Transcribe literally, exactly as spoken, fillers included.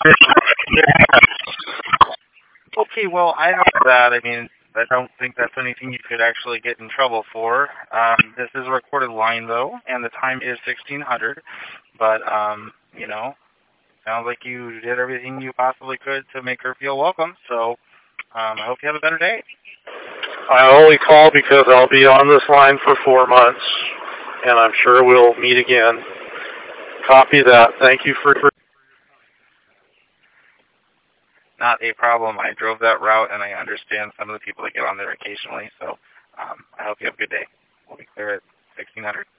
Okay, well, I know that. I mean, I don't think that's anything you could actually get in trouble for. Um, this is a recorded line, though, and the time is sixteen hundred. But, um, you know, sounds like you did everything you possibly could to make her feel welcome. So um, I hope you have a better day. I only call because I'll be on this line for four months, and I'm sure we'll meet again. Copy that. Thank you for... Not a problem. I drove that route, and I understand some of the people that get on there occasionally. So um, I hope you have a good day. We'll be clear at sixteen hundred.